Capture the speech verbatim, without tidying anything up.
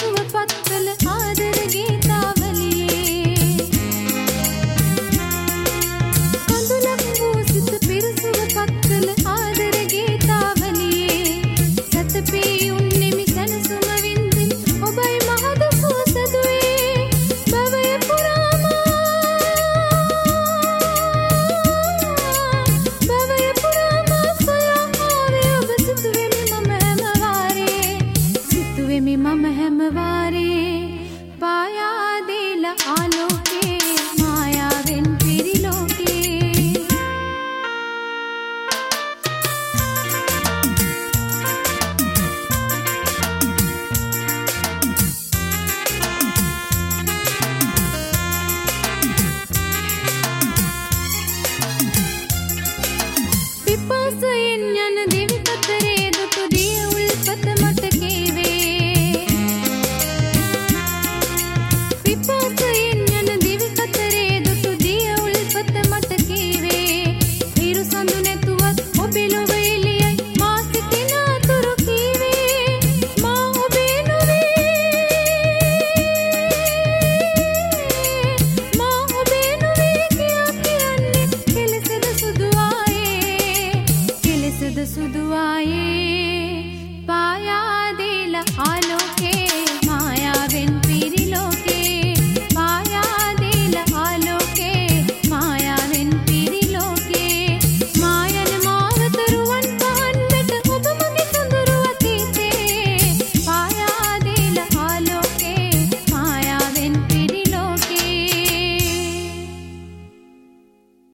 පිරිසුව පත්කළ ආදර ගීතාවලියේ කඳුලක් වූ සිත පිරිසුව පත්කළ ආදර ගීතාවලියේ සතපී උන්නෙමි සැනසුම වින්දින් ඔබයි මහද සුවසදුවේ භවය පුරාම භවය පුරාම සොයා ආවේ ඔබ සිතුවෙමි මම හැම වාරේ සිතුවෙමි මම හැම වාරේ පායා දීලා ආලෝකේ මායාවෙන් පිරිලෝකේ පිපාසයෙන් යන දිවි කතරේ දුටු දිය උල්පත මට කීවේ පිපාසයෙන් යන දිවි කතරේ දුටු දිය උල්පත මට කීවේ හිරු සඳු නැතුවත් ඔබිලොව එළියයි මා සිටින අතුරු කීවේ මා ඔබේ නොවේ මා ඔබේ නොවේ කියා කියන්නේ කෙලෙසද සුදු ආයේ කෙලෙසද සුදු ආයේ පායා දීලා ආලෝකේ